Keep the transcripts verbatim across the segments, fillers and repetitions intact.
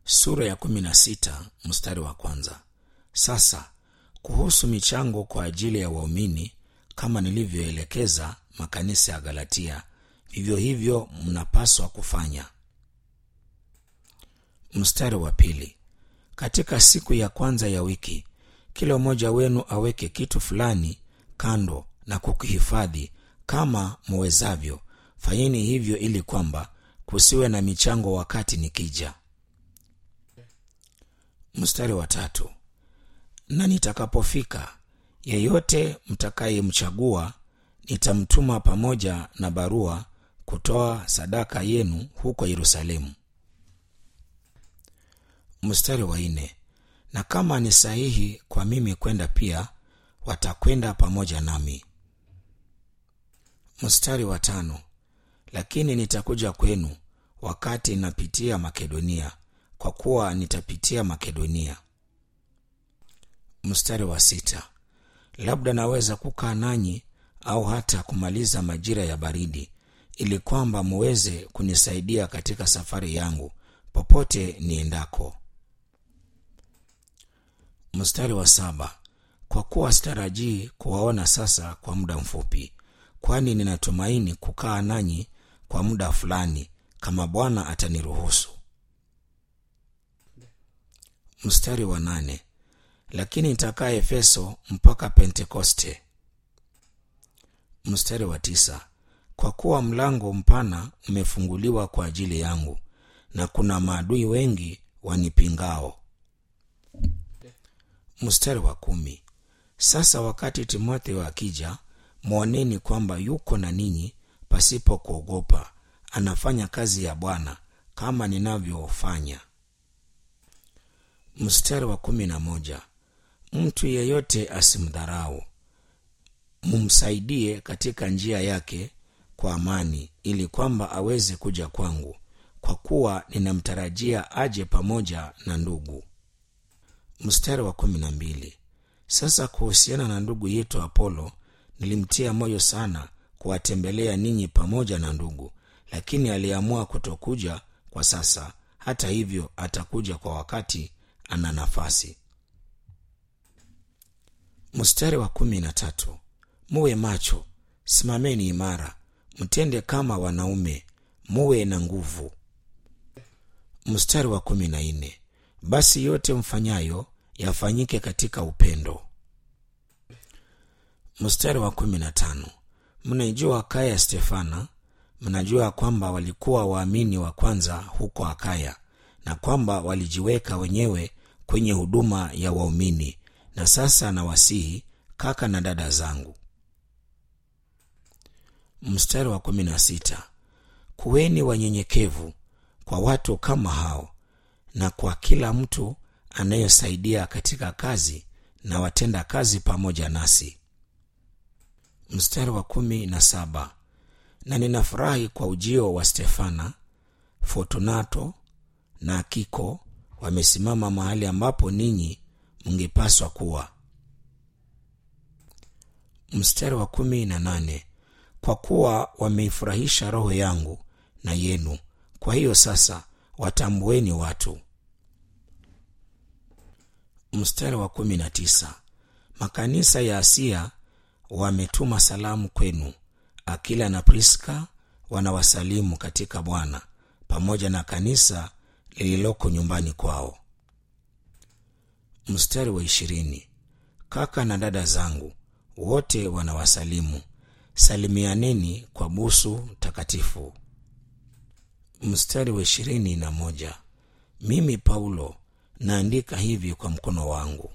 Sura ya kumi na sita mstari wa kwanza. Sasa kuhusu michango kwa ajili ya waumini, kama nilivyoelekeza makanisa ya Galatia, vivyo hivyo mnapaswa kufanya. Mstari wa pili. Katika siku ya kwanza ya wiki, kila mmoja wenu aweke kitu fulani kando na kukihifadhi kama muwezavyo. Fanyeni hivyo ili kwamba kusiwe na michango wakati nikija. Mstari wa tatu. Na nitakapofika, yeyote mtakayemchagua nitamtuma pamoja na barua kutoa sadaka yenu huko Yerusalemu. Mstari wa nne. Na kama ni sahihi kwa mimi kwenda pia, watakwenda pamoja nami. Mstari wa tano. Lakini nitakuja kwenu wakati napitia Makedonia, kwa kuwa nitapitia Makedonia. Mstari wa sita. Labda naweza kukaa nanyi au hata kumaliza majira ya baridi, ili kwamba muweze kunisaidia katika safari yangu popote niendako. Mstari wa saba. Kwa kuwa sitarajii kuwaona sasa kwa muda mfupi, kwani ninatumaini kukaa nanyi kwa muda fulani, kama Bwana ataniruhusu. Mstari wa nane. Lakini nitakaa Efeso mpaka Pentekoste. Mstari wa tisa. Kwa kuwa mlango mpana umefunguliwa kwa ajili yangu, na kuna maadui wengi wanipingao. Mstari wa kumi. Sasa wakati Timotheo akija, mwoneni kwamba yuko na ninyi pasipo kuogopa, anafanya kazi ya Bwana kama ninavyofanya. Mstari wa kumi na moja. Mtu yeyote asimdharau, mumsaidie katika njia yake kwa amani, ili kwamba aweze kuja kwangu, kwa kuwa ninamtarajia aje pamoja na ndugu. Mstari wa kumi na mbili. Sasa kuhusiana na ndugu yetu Apolo, nilimtia moyo sana kuwatembelea ninyi pamoja na ndugu, lakini aliamua kutokuja kwa sasa. Hata hivyo atakuja kwa wakati ana nafasi. Mstari wa kumi na tatu. Muwe macho, simameni imara, mtende kama wanaume, muwe na nguvu. Mstari wa kumi na nne. Basi yote mfanyayo yafanyike katika upendo. Mstari wa kumi na tano. Mnaijua Akaya Stefana, mnajua kwamba walikuwa waamini wa kwanza huko Akaya, na kwamba walijiweka wenyewe kwenye huduma ya waumini. Na sasa nawasihi kaka na dada zangu. Mstari wa kumi na sita. Kuweni wanyenyekevu kwa watu kama hao, na kwa kila mtu anayesaidia katika kazi na watenda kazi pamoja nasi. Mstari wa kumi na saba. Na ninafurahi kwa ujio wa Stefana, Fortunato na Akiko, wamesimama mahali ambapo ninyi mngepaswa kuwa. Mstari wa kumi na nane. Kwa kuwa wameifurahisha roho yangu na yenu, kwa hiyo sasa watambueni watu. Mstari wa kumi na tisa. Makanisa ya Asia wametuma salamu kwenu. Akila na Priska wanawasalimu katika Bwana, pamoja na kanisa lililoko nyumbani kwao. Mstari wa ishirini. Kaka na dada zangu wote wanawasalimu. Salimianeni kwa busu takatifu. Mstari wa ishirini na moja. Mimi Paulo naandika hivi kwa mkono wangu.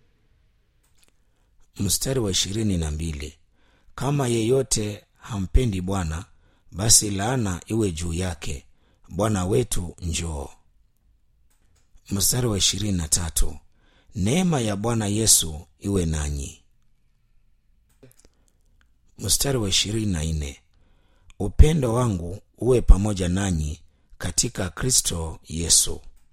Mstari wa ishirini na mbili. Kama yeyote hampendi Bwana, basi laana iwe juu yake. Bwana wetu njoo. Mstari wa ishirini na tatu. Neema ya Bwana Yesu iwe nanyi. Mstari wa ishirini na nne. Upendo wangu uwe pamoja nanyi katika Kristo Yesu.